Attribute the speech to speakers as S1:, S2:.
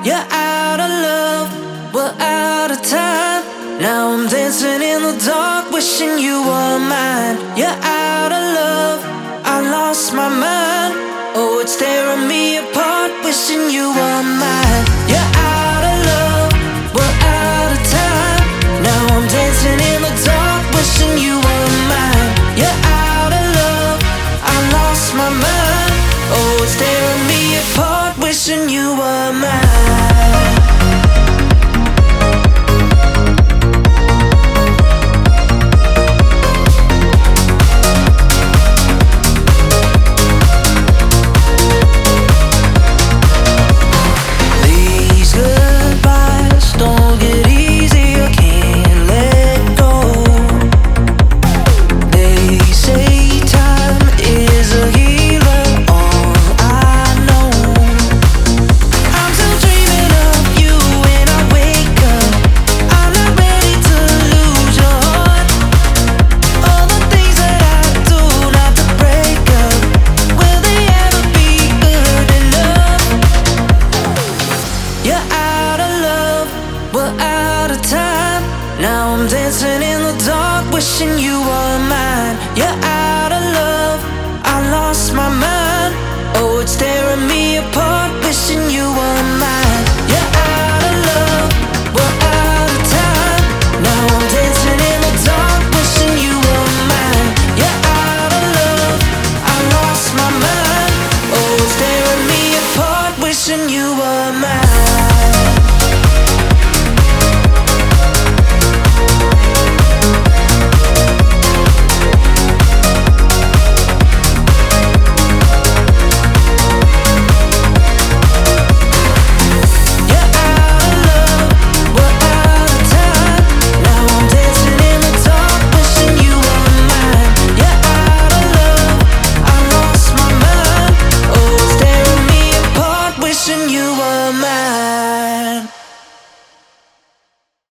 S1: You're out of love, we're out of time. Now I'm dancing in the dark, wishing you were mine. You're out of love, I lost my mind. Oh, it's tearing me apart, wishing you were mine. You're out of love, we're out of time. Now I'm dancing in the dark, wishing you were mine. You're out of love, I lost my mind. Oh, it's tearing me apart, wishing you were mine. Now I'm dancing in the dark, wishing you were mine. You're out of love, I lost my mind. Oh, it's tearing me apart, wishing you were mine. You're out of love, we're out of time. Now I'm dancing in the dark, wishing you were mine. You're out of love, I lost my mind. Oh, it's tearing me apart, wishing you were mine.